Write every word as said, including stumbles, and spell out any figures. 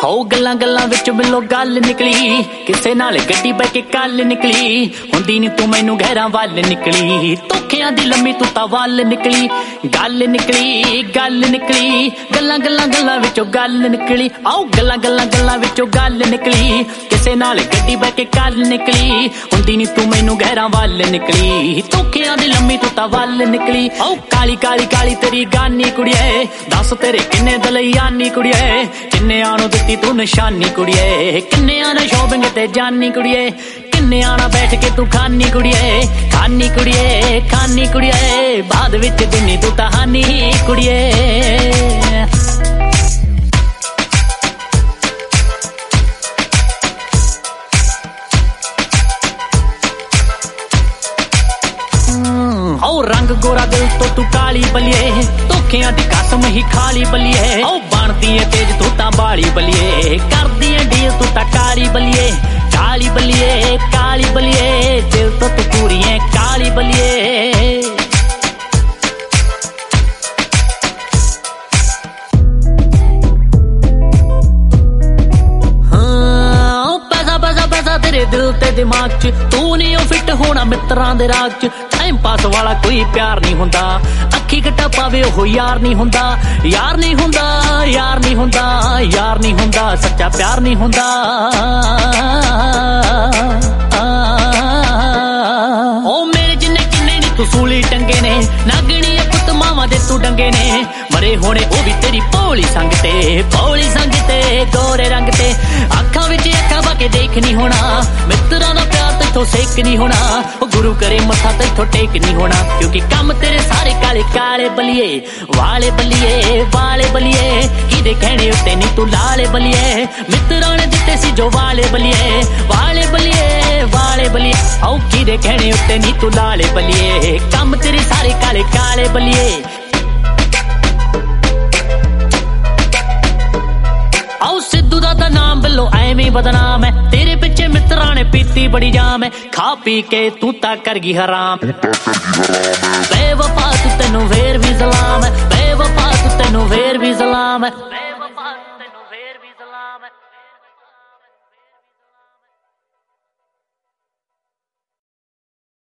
हो गल्लां गल्लां विच बिलो गल निकली किसे नाल गड्डी बह के कल निकली हुंदी नी तू मैनू गहरां वल निकली धोखियां दी लम्मी तू तां वल निकली गल निकली गल निकली गल्लां गल्लां गल्लां विचों गल निकली आओ गल्लां गल्लां गल्लां विचों गल निकली किसे नाल गड्डी बह के कल निकली हुंदी नी तू मैनू गहरां वल निकली धोखियां दी लम्मी तू तां वल निकली आओ काली काली काली तेरी गानी कुड़िए दस तेरे किन्ने दलई आनी कुड़िए किन्ने आनो दित्ती तू निशानी कुड़िए किन्ने आना शॉपिंग ते जानी कुड़िए किन्ने आना बैठ के तू खानी कुड़िए खानी कुड़िए खानी कुड़िए बाद विच दिनी तू तहानी कुड़िए ओ रंग गोरा दिल तो तू काली बलिए धोखियां दी कसम ही खाली बलिए ओ बनदी है तेज तू तां बाली बलिए करदी है डील तू तां काली बलिए काली बलिए काली बलिए दिल तो तू पूरी है काली बलिए तेरे दिल ते दिमाग च तू नहीं ओ फिट होना मित्रां दे राग च टाइम पास वाला कोई प्यार नहीं हुंदा अखी कट्टा पावे ओ यार नहीं हुंदा यार नहीं हुंदा यार नहीं हुंदा यार नहीं हुंदा सच्चा प्यार नहीं हुंदा ओ मेरे जिन्ने किन्ने नी तू सूली टंगे ने नागणी पुत मावा दे तू डंगे ने मरे होने ओ भी तेरी भोली संग ते भोली संग ते गोरे रंग ते अखां विच अखां पा के देख नहीं होना मित्रां दा प्यार तैथों सेक नहीं होना ओ गुरु करे मत्था तैथों टेक नहीं होना क्योंकि कम तेरे सारे काले काले बलिए वाले बलिए वाले बलिए किदे कहने उत्ते नी तू लाले बलिए मित्रां ने दित्ते सी जो वाले बलिए वाले बलिए वाले बलिए औ किदे कहने उत्ते नी तू लाले बलिए कम तेरे सारे काले काले बलिए आओ सिद्धू दा तां नाम बिलो ऐवें बदनाम है तेरे पिछे मित्रां ने पीती बड़ी जाम है खा पी के तू तां कर गई हराम बेवफा तू तेनू फेर भी सलाम है